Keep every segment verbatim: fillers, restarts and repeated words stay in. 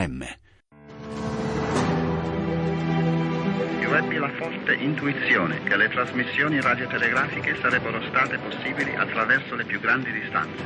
M. Ebbi la forte intuizione che le trasmissioni radiotelegrafiche sarebbero state possibili attraverso le più grandi distanze.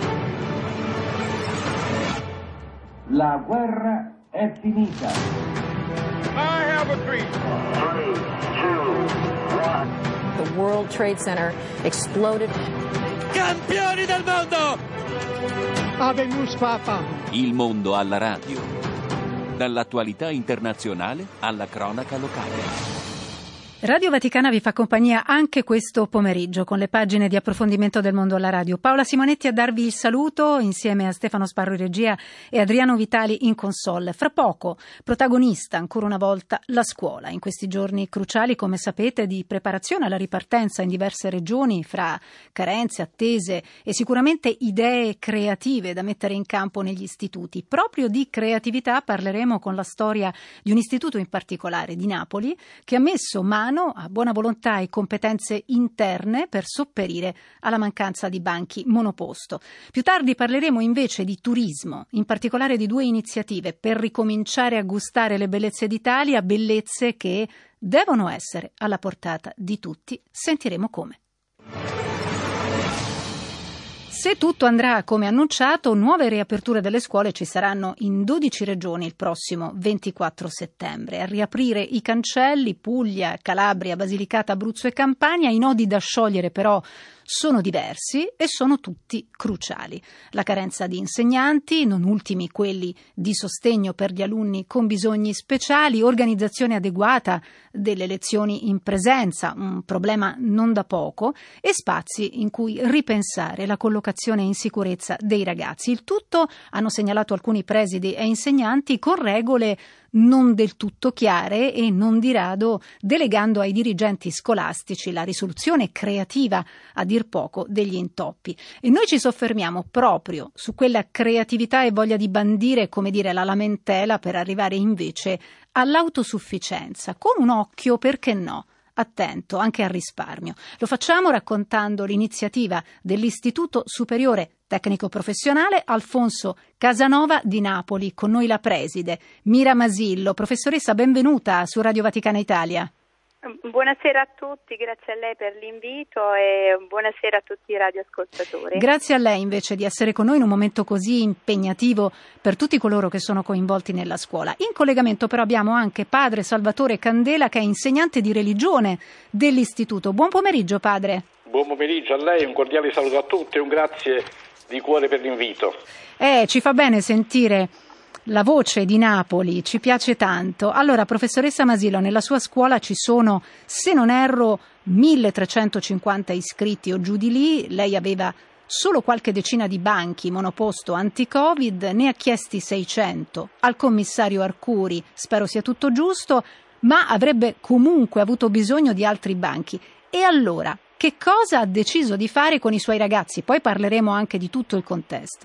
La guerra è finita. I have a dream. three, two, one. The World Trade Center exploded. Campioni del mondo! Habemus Papa. Il mondo alla radio. Dall'attualità internazionale alla cronaca locale. Radio Vaticana vi fa compagnia anche questo pomeriggio con le pagine di approfondimento del mondo alla radio. Paola Simonetti a darvi il saluto insieme a Stefano Sparro in regia e Adriano Vitali in console. Fra poco, protagonista ancora una volta la scuola. In questi giorni cruciali, come sapete, di preparazione alla ripartenza in diverse regioni fra carenze, attese e sicuramente idee creative da mettere in campo negli istituti. Proprio di creatività parleremo con la storia di un istituto in particolare di Napoli che ha messo mano a buona volontà e competenze interne per sopperire alla mancanza di banchi monoposto. Più tardi parleremo invece di turismo, in particolare di due iniziative per ricominciare a gustare le bellezze d'Italia, bellezze che devono essere alla portata di tutti. Sentiremo come. Se tutto andrà come annunciato, nuove riaperture delle scuole ci saranno in dodici regioni il prossimo ventiquattro settembre. A riaprire i cancelli, Puglia, Calabria, Basilicata, Abruzzo e Campania. I nodi da sciogliere però sono diversi e sono tutti cruciali. La carenza di insegnanti, non ultimi quelli di sostegno per gli alunni con bisogni speciali, organizzazione adeguata delle lezioni in presenza, un problema non da poco, e spazi in cui ripensare la collocazione in sicurezza dei ragazzi. Il tutto, hanno segnalato alcuni presidi e insegnanti, con regole non del tutto chiare e non di rado delegando ai dirigenti scolastici la risoluzione creativa, a dir poco, degli intoppi. E noi ci soffermiamo proprio su quella creatività e voglia di bandire, come dire, la lamentela per arrivare invece all'autosufficienza, con un occhio, perché no, attento anche al risparmio. Lo facciamo raccontando l'iniziativa dell'Istituto Superiore Tecnico Professionale Alfonso Casanova di Napoli. Con noi la preside Mira Masillo. Professoressa, benvenuta su Radio Vaticana Italia. Buonasera a tutti, grazie a lei per l'invito e buonasera a tutti i radioascoltatori. Grazie a lei invece di essere con noi in un momento così impegnativo per tutti coloro che sono coinvolti nella scuola. In collegamento però abbiamo anche padre Salvatore Candela, che è insegnante di religione dell'istituto. Buon pomeriggio, padre. Buon pomeriggio a lei, un cordiale saluto a tutti e un grazie di cuore per l'invito. Eh, ci fa bene sentire la voce di Napoli, ci piace tanto. Allora, professoressa Masillo, nella sua scuola ci sono, se non erro, milletrecentocinquanta iscritti o giù di lì. Lei aveva solo qualche decina di banchi monoposto anti-Covid, ne ha chiesti seicento al commissario Arcuri, spero sia tutto giusto, ma avrebbe comunque avuto bisogno di altri banchi. E allora, che cosa ha deciso di fare con i suoi ragazzi? Poi parleremo anche di tutto il contesto.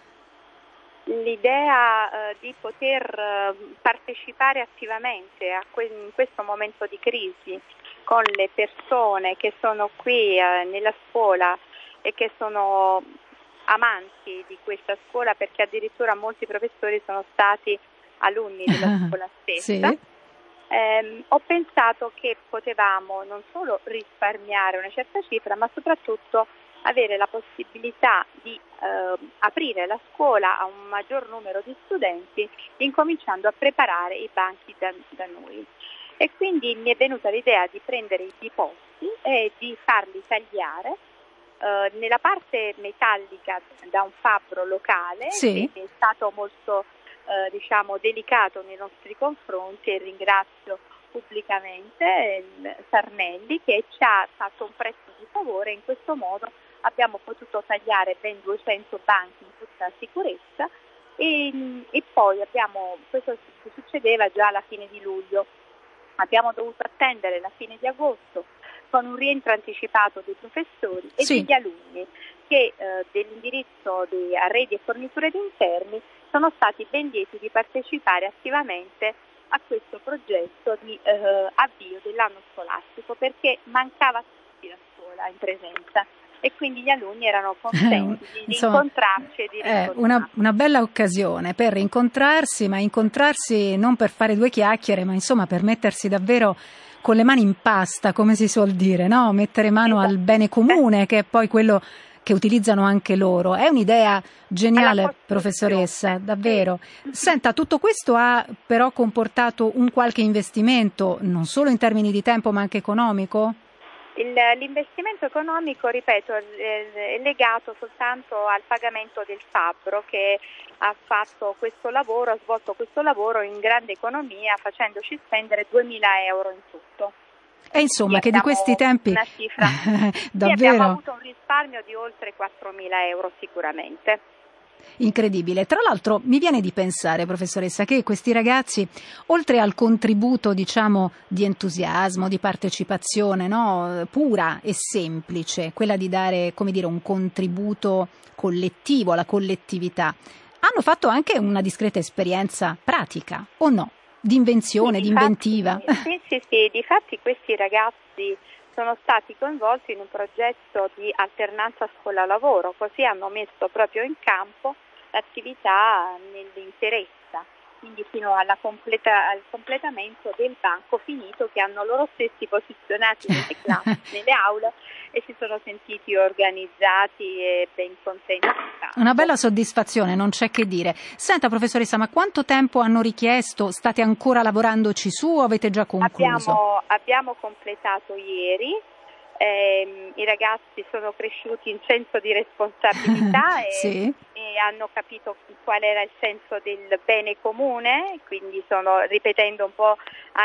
L'idea eh, di poter eh, partecipare attivamente a que- in questo momento di crisi con le persone che sono qui eh, nella scuola e che sono amanti di questa scuola, perché addirittura molti professori sono stati alunni della scuola stessa. Sì. Eh, ho pensato che potevamo non solo risparmiare una certa cifra, ma soprattutto avere la possibilità di eh, aprire la scuola a un maggior numero di studenti, incominciando a preparare i banchi da, da noi. E quindi mi è venuta l'idea di prendere i posti e di farli tagliare eh, nella parte metallica da un fabbro locale, sì, che è stato molto eh, diciamo delicato nei nostri confronti, e ringrazio pubblicamente il Sarnelli che ci ha fatto un prezzo di favore. In questo modo abbiamo potuto tagliare ben duecento banchi in tutta sicurezza e, e poi abbiamo, questo succedeva già alla fine di luglio, abbiamo dovuto attendere la fine di agosto con un rientro anticipato dei professori e sì. degli alunni che eh, dell'indirizzo di arredi e forniture di interni sono stati ben lieti di partecipare attivamente a questo progetto di eh, avvio dell'anno scolastico, perché mancava tutti la scuola in presenza. e quindi gli alunni erano contenti di Insomma, incontrarci e di è una, una bella occasione per incontrarsi, ma incontrarsi non per fare due chiacchiere, ma insomma per mettersi davvero con le mani in pasta, come si suol dire, no? Mettere mano esatto. al bene comune, che è poi quello che utilizzano anche loro. È un'idea geniale, professoressa, davvero. Senta, tutto questo ha però comportato un qualche investimento, non solo in termini di tempo, ma anche economico? Il, l'investimento economico, ripeto, è legato soltanto al pagamento del fabbro, che ha fatto questo lavoro, ha svolto questo lavoro in grande economia, facendoci spendere duemila euro in tutto. E insomma, che di questi tempi una cifra. davvero Sì, abbiamo avuto un risparmio di oltre quattromila euro sicuramente. Incredibile. Tra l'altro mi viene di pensare, professoressa, che questi ragazzi, oltre al contributo, diciamo, di entusiasmo, di partecipazione, no, pura e semplice, quella di dare, come dire, un contributo collettivo alla collettività, hanno fatto anche una discreta esperienza pratica, o no? Di invenzione, sì, di inventiva. Sì, sì, sì, difatti questi ragazzi sono stati coinvolti in un progetto di alternanza scuola-lavoro, così hanno messo proprio in campo l'attività nell'interessa, quindi fino alla completa, al completamento del banco finito, che hanno loro stessi posizionati nelle classi, nelle aule, e si sono sentiti organizzati e ben contenti. Una bella soddisfazione, non c'è che dire. Senta, professoressa, ma quanto tempo hanno richiesto? State ancora lavorandoci su o avete già concluso? Abbiamo, abbiamo completato ieri. Eh, i ragazzi sono cresciuti in senso di responsabilità e, sì. e hanno capito qual era il senso del bene comune, quindi sono ripetendo un po'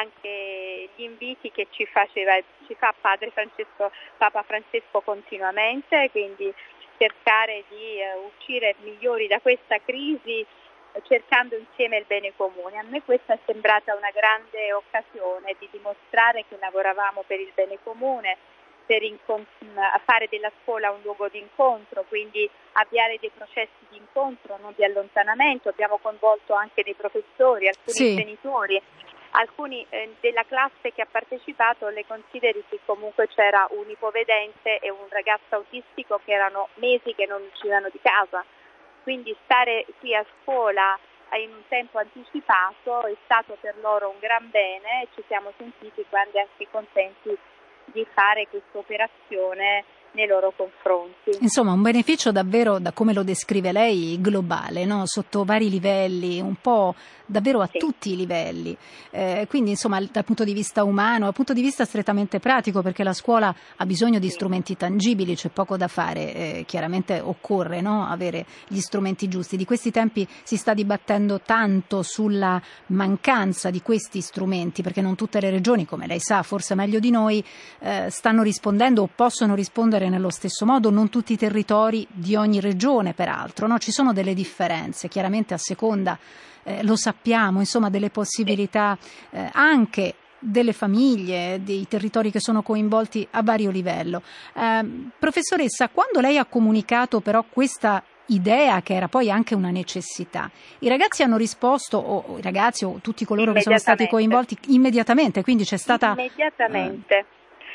anche gli inviti che ci faceva ci fa Padre Francesco, Papa Francesco continuamente, quindi cercare di uh, uscire migliori da questa crisi, uh, cercando insieme il bene comune. A me questa è sembrata una grande occasione di dimostrare che lavoravamo per il bene comune, per incont- fare della scuola un luogo di incontro, quindi avviare dei processi di incontro, non di allontanamento. Abbiamo coinvolto anche dei professori, alcuni sì. genitori, alcuni eh, della classe che ha partecipato. Le consideri che comunque c'era un ipovedente e un ragazzo autistico che erano mesi che non uscivano di casa, quindi stare qui a scuola in un tempo anticipato è stato per loro un gran bene e ci siamo sentiti quindi anche contenti di fare questa operazione nei loro confronti. Insomma, un beneficio davvero, da come lo descrive lei, globale, no? Sotto vari livelli, un po' davvero a sì. tutti i livelli. Eh, quindi, insomma, dal punto di vista umano, dal punto di vista strettamente pratico, perché la scuola ha bisogno di sì. strumenti tangibili, c'è poco da fare. Eh, chiaramente occorre, no? avere gli strumenti giusti. Di questi tempi si sta dibattendo tanto sulla mancanza di questi strumenti, perché non tutte le regioni, come lei sa, forse meglio di noi, eh, stanno rispondendo o possono rispondere nello stesso modo, non tutti i territori di ogni regione peraltro, no? Ci sono delle differenze, chiaramente a seconda, eh, lo sappiamo, insomma, delle possibilità eh, anche delle famiglie, dei territori che sono coinvolti a vario livello. Eh, professoressa, quando lei ha comunicato però questa idea, che era poi anche una necessità, i ragazzi hanno risposto, o i ragazzi o tutti coloro che sono stati coinvolti, immediatamente, quindi c'è stata... Immediatamente. Eh,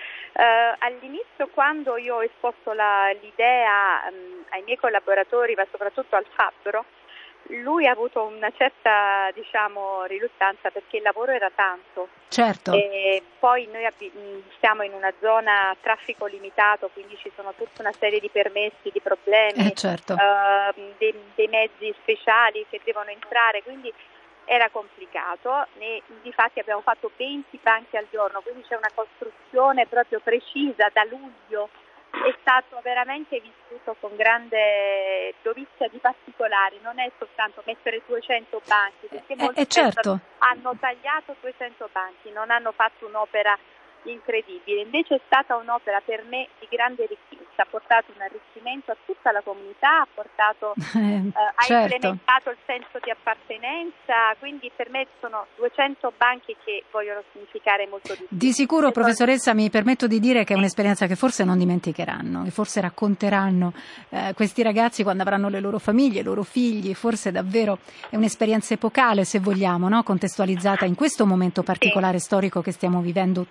Uh, all'inizio, quando io ho esposto la, l'idea um, ai miei collaboratori, ma soprattutto al fabbro, lui ha avuto una certa, diciamo, riluttanza, perché il lavoro era tanto. Certo. E poi noi abbi- siamo in una zona a traffico limitato, quindi ci sono tutta una serie di permessi, di problemi, eh, certo. uh, dei, dei mezzi speciali che devono entrare, quindi era complicato. E difatti abbiamo fatto venti banchi al giorno, quindi c'è una costruzione proprio precisa da luglio. È stato veramente vissuto con grande dovizia di particolari, non è soltanto mettere duecento banchi, perché molti eh, certo. hanno tagliato duecento banchi, non hanno fatto un'opera incredibile, invece è stata un'opera per me di grande ricchezza, ha portato un arricchimento a tutta la comunità, ha portato eh, ha certo. implementato il senso di appartenenza, quindi per me sono duecento banchi che vogliono significare molto di più. Di sicuro, professoressa, mi permetto di dire che è un'esperienza che forse non dimenticheranno, che forse racconteranno eh, questi ragazzi quando avranno le loro famiglie, i loro figli. Forse davvero è un'esperienza epocale, se vogliamo, no? Contestualizzata in questo momento particolare, sì. storico che stiamo vivendo tutti quanti.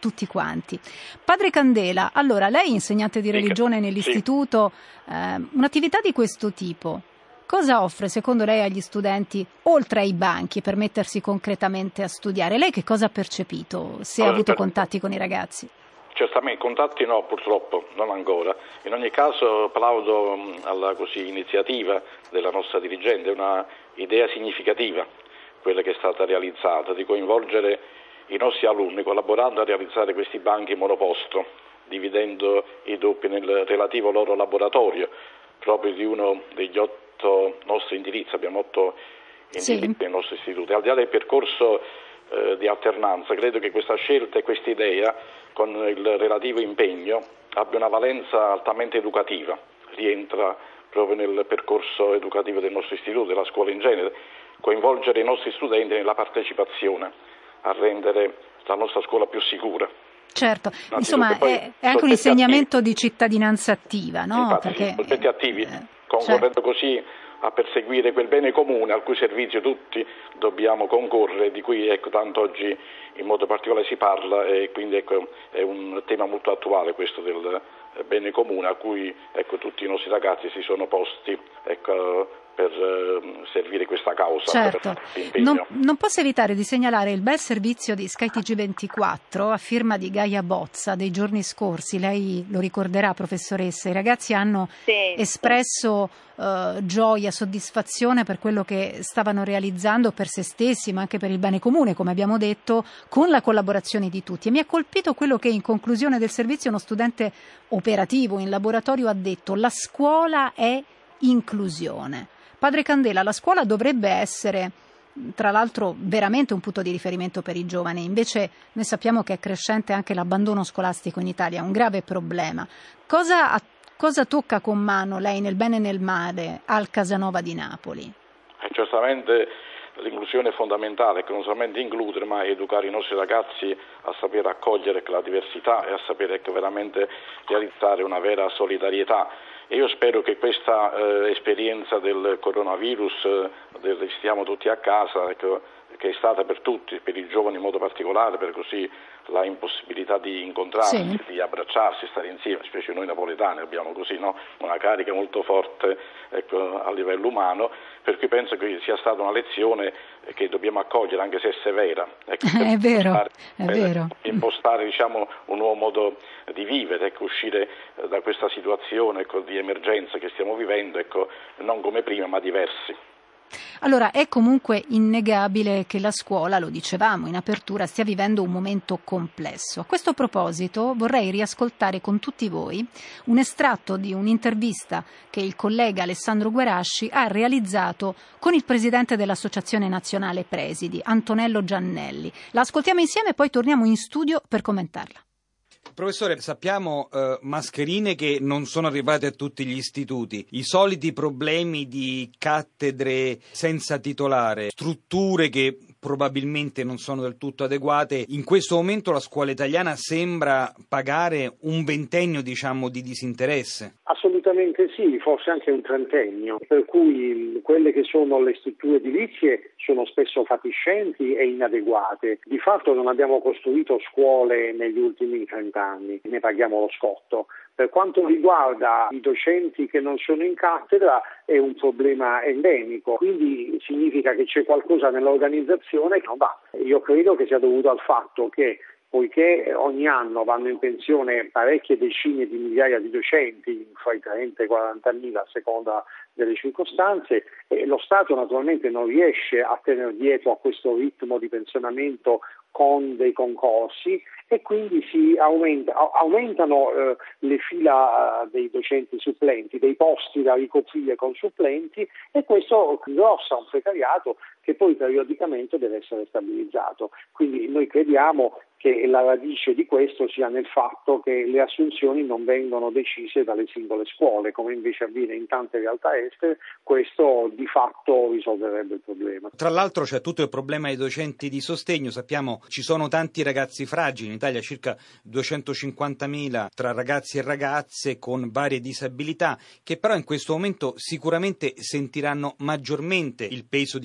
avanti. Padre Candela, allora lei insegnante di religione nell'istituto, eh, un'attività di questo tipo cosa offre secondo lei agli studenti oltre ai banchi per mettersi concretamente a studiare? Lei che cosa ha percepito, se allora, ha avuto per... contatti con i ragazzi? Certamente, contatti no, purtroppo, non ancora. In ogni caso applaudo alla così, iniziativa della nostra dirigente, è una idea significativa quella che è stata realizzata, di coinvolgere i nostri alunni collaborando a realizzare questi banchi monoposto, dividendo i doppi nel relativo loro laboratorio, proprio di uno degli otto nostri indirizzi, abbiamo otto indirizzi sì. nei nostri istituti. Al di là del percorso eh, di alternanza, credo che questa scelta e questa idea, con il relativo impegno, abbia una valenza altamente educativa, rientra proprio nel percorso educativo del nostro istituto, della scuola in genere, coinvolgere i nostri studenti nella partecipazione, a rendere la nostra scuola più sicura. Certo, insomma è, è anche un insegnamento attivi. di cittadinanza attiva, no? Infatti, Perché, soggetti attivi, eh, concorrendo certo. così a perseguire quel bene comune al cui servizio tutti dobbiamo concorrere, di cui ecco, tanto oggi in modo particolare si parla, e quindi ecco, è un tema molto attuale questo del bene comune a cui ecco, tutti i nostri ragazzi si sono posti ecco, per uh, servire questa causa. Certo. Per non, non posso evitare di segnalare il bel servizio di Sky T G ventiquattro a firma di Gaia Bozza dei giorni scorsi. Lei lo ricorderà, professoressa, i ragazzi hanno sì. espresso uh, gioia, soddisfazione per quello che stavano realizzando per se stessi, ma anche per il bene comune, come abbiamo detto, con la collaborazione di tutti. E mi ha colpito quello che in conclusione del servizio uno studente operativo in laboratorio ha detto: la scuola è inclusione. Padre Candela, la scuola dovrebbe essere, tra l'altro, veramente un punto di riferimento per i giovani, invece noi sappiamo che è crescente anche l'abbandono scolastico in Italia, un grave problema. Cosa, cosa tocca con mano lei nel bene e nel male al Casanova di Napoli? Eh, certamente l'inclusione è fondamentale, che non solamente includere, ma educare i nostri ragazzi a sapere accogliere la diversità e a sapere che veramente realizzare una vera solidarietà. E io spero che questa eh, esperienza del coronavirus, eh, del stiamo tutti a casa, ecco, che è stata per tutti, per i giovani in modo particolare, per così la impossibilità di incontrarsi, sì. di abbracciarsi, stare insieme, specie noi napoletani abbiamo così no? una carica molto forte ecco, a livello umano, per cui penso che sia stata una lezione che dobbiamo accogliere, anche se è severa. Ecco, è vero, impostare, è vero. impostare diciamo, un nuovo modo di vivere, ecco, uscire da questa situazione ecco, di emergenza che stiamo vivendo, ecco, non come prima ma diversi. Allora, è comunque innegabile che la scuola, lo dicevamo in apertura, stia vivendo un momento complesso. A questo proposito vorrei riascoltare con tutti voi un estratto di un'intervista che il collega Alessandro Guerasci ha realizzato con il presidente dell'Associazione Nazionale Presidi, Antonello Giannelli. La ascoltiamo insieme e poi torniamo in studio per commentarla. Professore, sappiamo eh, mascherine che non sono arrivate a tutti gli istituti, i soliti problemi di cattedre senza titolare, strutture che probabilmente non sono del tutto adeguate. In questo momento la scuola italiana sembra pagare un ventennio, diciamo, di disinteresse. Assolutamente sì, forse anche un trentennio, per cui quelle che sono le strutture edilizie sono spesso fatiscenti e inadeguate. Di fatto non abbiamo costruito scuole negli ultimi trent'anni, ne paghiamo lo scotto. Per quanto riguarda i docenti che non sono in cattedra è un problema endemico, quindi significa che c'è qualcosa nell'organizzazione che non va. Io credo che sia dovuto al fatto che poiché ogni anno vanno in pensione parecchie decine di migliaia di docenti, fra i trenta e i quaranta mila a seconda delle circostanze, e lo Stato naturalmente non riesce a tenere dietro a questo ritmo di pensionamento con dei concorsi e quindi si aumenta, aumentano eh, le fila eh, dei docenti supplenti, dei posti da ricoprire con supplenti, e questo ingrossa un precariato che poi periodicamente deve essere stabilizzato. Quindi noi crediamo che la radice di questo sia nel fatto che le assunzioni non vengono decise dalle singole scuole, come invece avviene in tante realtà estere. Questo di fatto risolverebbe il problema. Tra l'altro c'è tutto il problema dei docenti di sostegno. Sappiamo ci sono tanti ragazzi fragili, in Italia circa duecentocinquantamila tra ragazzi e ragazze con varie disabilità, che però in questo momento sicuramente sentiranno maggiormente il peso di questo rientro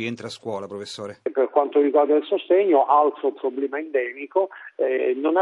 rientra a scuola, professore? Per quanto riguarda il sostegno, altro problema endemico, eh, non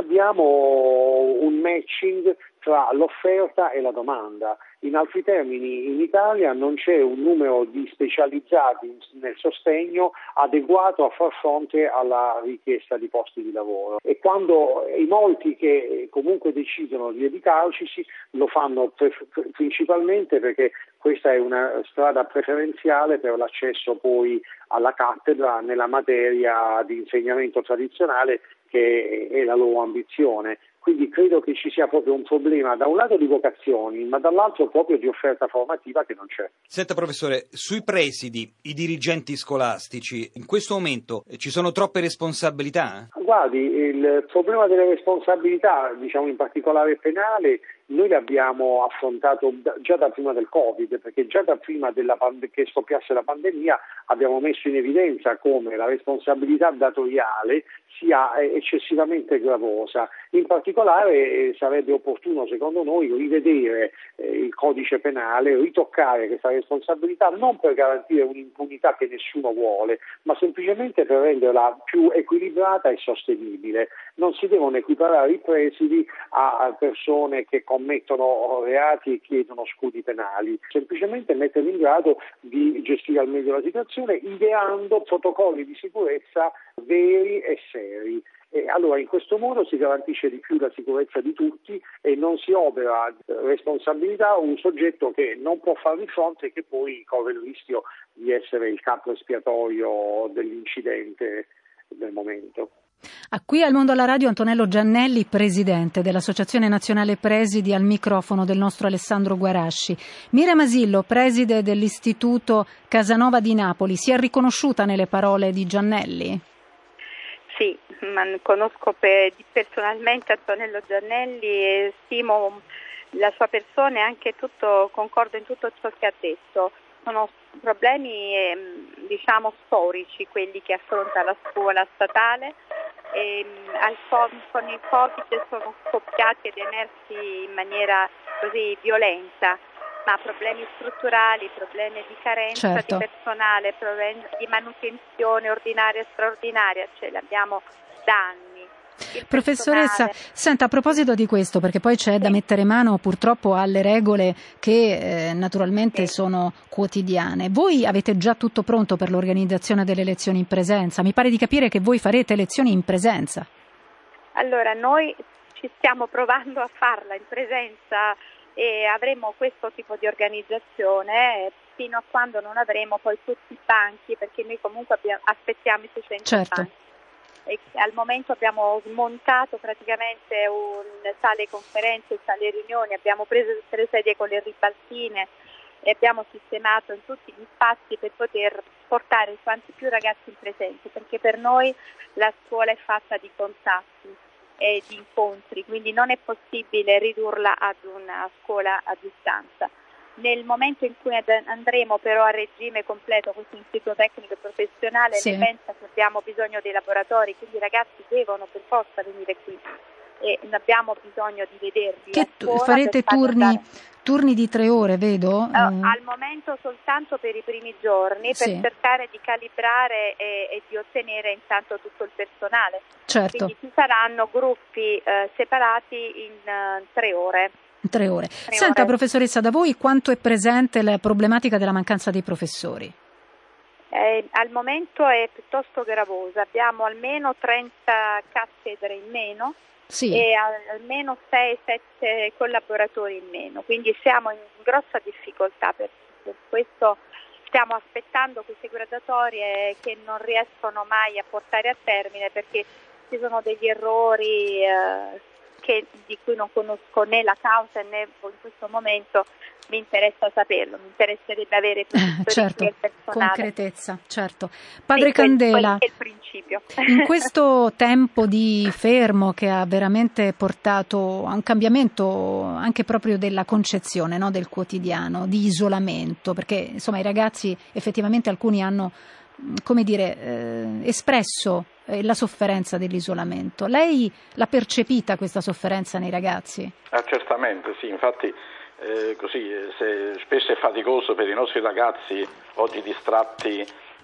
abbiamo un matching tra l'offerta e la domanda. In altri termini, in Italia non c'è un numero di specializzati nel sostegno adeguato a far fronte alla richiesta di posti di lavoro, e quando i molti che comunque decidono di dedicarci lo fanno pre- principalmente perché questa è una strada preferenziale per l'accesso poi alla cattedra nella materia di insegnamento tradizionale, che è la loro ambizione. Quindi credo che ci sia proprio un problema da un lato di vocazioni, ma dall'altro proprio di offerta formativa che non c'è. Senta professore, sui presidi, i dirigenti scolastici, in questo momento ci sono troppe responsabilità? Guardi, il problema delle responsabilità, diciamo in particolare penale, noi l'abbiamo affrontato già da prima del Covid, perché già da prima della pand- che scoppiasse la pandemia abbiamo messo in evidenza come la responsabilità datoriale sia eccessivamente gravosa. In particolare eh, sarebbe opportuno, secondo noi, rivedere eh, il codice penale, ritoccare questa responsabilità non per garantire un'impunità che nessuno vuole, ma semplicemente per renderla più equilibrata e sostenibile. Non si devono equiparare i presidi a persone che commettono reati e chiedono scudi penali, semplicemente metterli in grado di gestire al meglio la situazione, ideando protocolli di sicurezza veri e seri. E allora in questo modo si garantisce di più la sicurezza di tutti e non si opera responsabilità a un soggetto che non può farvi fronte e che poi corre il rischio di essere il capo espiatorio dell'incidente del momento. A qui al Mondo alla Radio Antonello Giannelli, presidente dell'Associazione Nazionale Presidi, al microfono del nostro Alessandro Guarasci. Miriam Asillo, preside dell'Istituto Casanova di Napoli, si è riconosciuta nelle parole di Giannelli? Sì, ma conosco per, personalmente Antonello Giannelli e stimo la sua persona e anche tutto, concordo in tutto ciò che ha detto. Sono problemi eh, diciamo storici quelli che affronta la scuola statale. E, al, con il Covid sono scoppiati ed emersi in maniera così violenta, ma problemi strutturali, problemi di carenza certo. di personale, problemi di manutenzione ordinaria e straordinaria, ce li abbiamo da anni. Il Professoressa, personale... senta, a proposito di questo, perché poi c'è sì. da mettere mano purtroppo alle regole che eh, naturalmente sì. sono quotidiane. Voi avete già tutto pronto per l'organizzazione delle lezioni in presenza? Mi pare di capire che voi farete lezioni in presenza. Allora, noi ci stiamo provando a farla in presenza e avremo questo tipo di organizzazione fino a quando non avremo poi tutti i banchi, perché noi comunque abbiamo, aspettiamo i seicento certo. banchi. E al momento abbiamo smontato praticamente un sale conferenze, sale riunioni, abbiamo preso tutte le sedie con le ribaltine e abbiamo sistemato in tutti gli spazi per poter portare quanti più ragazzi in presenza, perché per noi la scuola è fatta di contatti e di incontri, quindi non è possibile ridurla ad una scuola a distanza. Nel momento in cui andremo però a regime completo questo istituto tecnico e professionale, sì. ne pensa che abbiamo bisogno dei laboratori, quindi i ragazzi devono per forza venire qui e abbiamo bisogno di vederli. Che farete turni, andare... turni di tre ore, vedo? Uh, uh. Al momento soltanto per i primi giorni, per sì. cercare di calibrare e, e di ottenere intanto tutto il personale. Certo. Quindi ci saranno gruppi uh, separati in uh, tre ore. Tre ore. Tre Senta, ore. professoressa, da voi quanto è presente la problematica della mancanza dei professori? Eh, al momento è piuttosto gravosa, abbiamo almeno trenta cattedre in meno sì. e almeno sei sette collaboratori in meno, quindi siamo in grossa difficoltà, per, per questo stiamo aspettando queste graduatorie che non riescono mai a portare a termine perché ci sono degli errori eh, che, di cui non conosco né la causa né in questo momento mi interessa saperlo, mi interesserebbe avere più certo, del personale. Concretezza, certo. Padre sì, Candela, quel, quel è il principio. In questo tempo di fermo che ha veramente portato a un cambiamento anche proprio della concezione, no, del quotidiano, di isolamento, perché insomma i ragazzi effettivamente alcuni hanno, come dire, eh, espresso eh, la sofferenza dell'isolamento. Lei l'ha percepita questa sofferenza nei ragazzi? Ah, certamente, sì, infatti eh, così se spesso è faticoso per i nostri ragazzi oggi distratti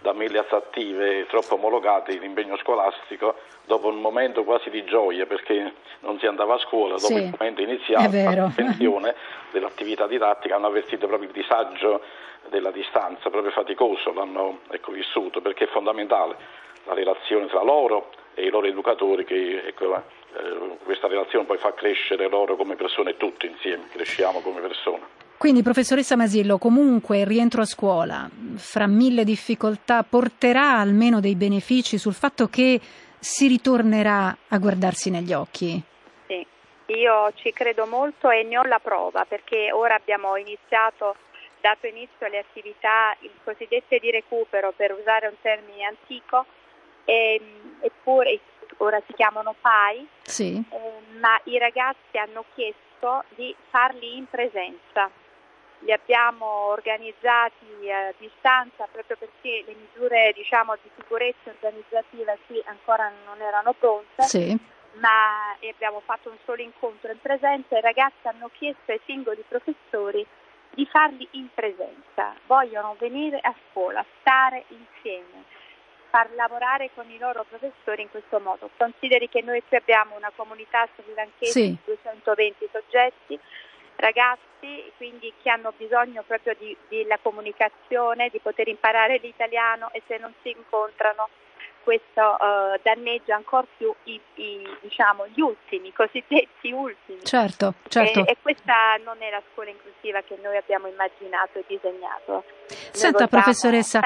da mille attrattive troppo omologate l'impegno scolastico, dopo un momento quasi di gioia perché non si andava a scuola, dopo sì, il momento iniziale, la sospensione dell'attività didattica, hanno avvertito proprio il disagio della distanza, proprio faticoso, l'hanno ecco, vissuto, perché è fondamentale la relazione tra loro e i loro educatori, che ecco, eh, questa relazione poi fa crescere loro come persone, e tutti insieme cresciamo come persone. Quindi, professoressa Masillo, comunque il rientro a scuola, fra mille difficoltà, porterà almeno dei benefici sul fatto che si ritornerà a guardarsi negli occhi? Sì, io ci credo molto e ne ho la prova, perché ora abbiamo iniziato, dato inizio alle attività il cosiddette di recupero, per usare un termine antico, e, eppure ora si chiamano P A I, sì. eh, ma i ragazzi hanno chiesto di farli in presenza. Li abbiamo organizzati a distanza proprio perché le misure, diciamo, di sicurezza organizzativa qui ancora non erano pronte, sì. ma abbiamo fatto un solo incontro in presenza e i ragazzi hanno chiesto ai singoli professori di farli in presenza. Vogliono venire a scuola, stare insieme, far lavorare con i loro professori in questo modo. Consideri che noi qui abbiamo una comunità srilankese sì. di duecentoventi soggetti, ragazzi quindi che hanno bisogno proprio di, della comunicazione, di poter imparare l'italiano, e se non si incontrano questo uh, danneggia ancora più i, i, diciamo, gli ultimi, i cosiddetti ultimi. Certo, certo. E, e questa non è la scuola inclusiva che noi abbiamo immaginato e disegnato. Senta, professoressa,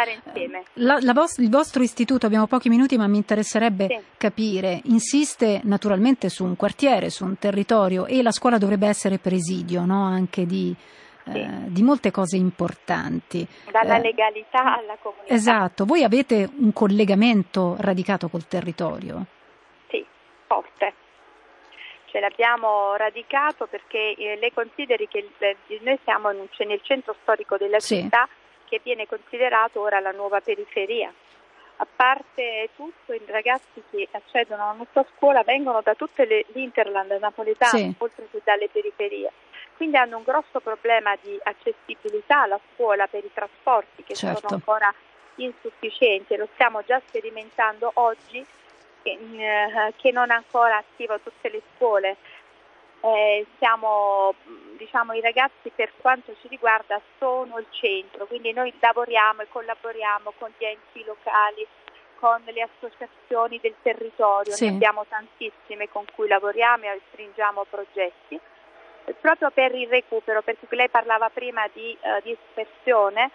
la, la vos- il vostro istituto, abbiamo pochi minuti ma mi interesserebbe sì. capire, insiste naturalmente su un quartiere, su un territorio, e la scuola dovrebbe essere presidio, no? Anche di... Sì. Eh, di molte cose importanti. Dalla eh, legalità alla comunità. Esatto, voi avete un collegamento radicato col territorio? Sì, forte. Ce l'abbiamo radicato perché eh, lei consideri che eh, noi siamo in, nel centro storico della sì. città, che viene considerato ora la nuova periferia. A parte tutto, i ragazzi che accedono alla nostra scuola vengono da tutte le l'interland napoletane, sì. oltre che dalle periferie. Quindi hanno un grosso problema di accessibilità alla scuola per i trasporti, che certo. sono ancora insufficienti, e lo stiamo già sperimentando oggi, che, eh, che non è ancora attivo a tutte le scuole. Eh, siamo, diciamo, i ragazzi, per quanto ci riguarda, sono il centro, quindi noi lavoriamo e collaboriamo con gli enti locali, con le associazioni del territorio, sì. ne abbiamo tantissime con cui lavoriamo e stringiamo progetti proprio per il recupero, perché lei parlava prima di uh, dispersione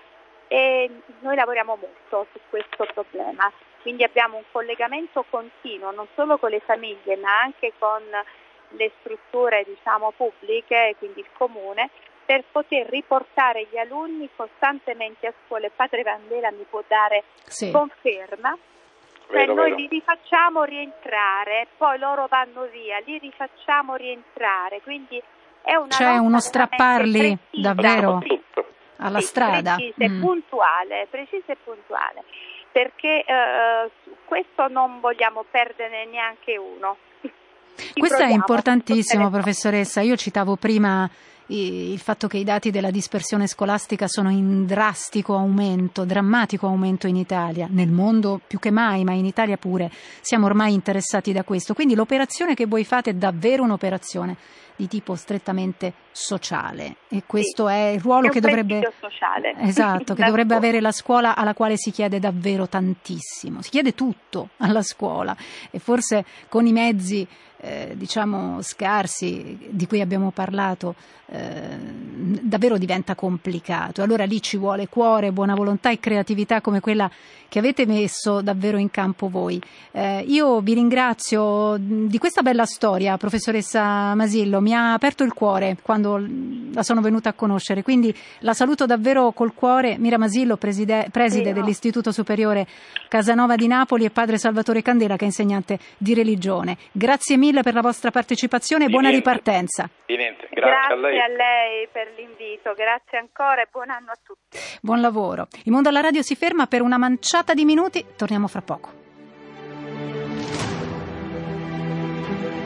e noi lavoriamo molto su questo problema, quindi abbiamo un collegamento continuo non solo con le famiglie ma anche con le strutture, diciamo, pubbliche, quindi il comune, per poter riportare gli alunni costantemente a scuola. Padre Vandela mi può dare sì. conferma. Cioè vero, noi vero. li rifacciamo rientrare, poi loro vanno via, li rifacciamo rientrare, quindi è una C'è uno strapparli precisa, davvero sì, alla sì, strada. Precisa e mm. puntuale, precisa e puntuale, perché eh, su questo non vogliamo perdere neanche uno. Questo è importantissimo, professoressa. Io citavo prima il fatto che i dati della dispersione scolastica sono in drastico aumento, drammatico aumento in Italia, nel mondo più che mai, ma in Italia pure siamo ormai interessati da questo. Quindi l'operazione che voi fate è davvero un'operazione di tipo strettamente sociale, e questo sì, è il ruolo è che dovrebbe sociale. esatto, che dovrebbe avere la scuola, alla quale si chiede davvero tantissimo, si chiede tutto alla scuola, e forse con i mezzi eh, diciamo scarsi di cui abbiamo parlato eh, davvero diventa complicato. Allora lì ci vuole cuore, buona volontà e creatività come quella che avete messo davvero in campo voi. Eh, io vi ringrazio di questa bella storia, professoressa Masillo, mi ha aperto il cuore quando la sono venuta a conoscere, quindi la saluto davvero col cuore. Mira Masillo, preside, preside sì, no. dell'Istituto Superiore Casanova di Napoli, e padre Salvatore Candela, che è insegnante di religione. Grazie mille per la vostra partecipazione e buona niente. ripartenza. Di niente. Grazie, grazie a lei. a lei per l'invito, grazie ancora e buon anno a tutti. Buon lavoro. Il Mondo alla Radio si ferma per una manciata di minuti, torniamo fra poco.